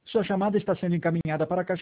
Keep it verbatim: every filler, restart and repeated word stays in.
Sua chamada está sendo encaminhada para a caixa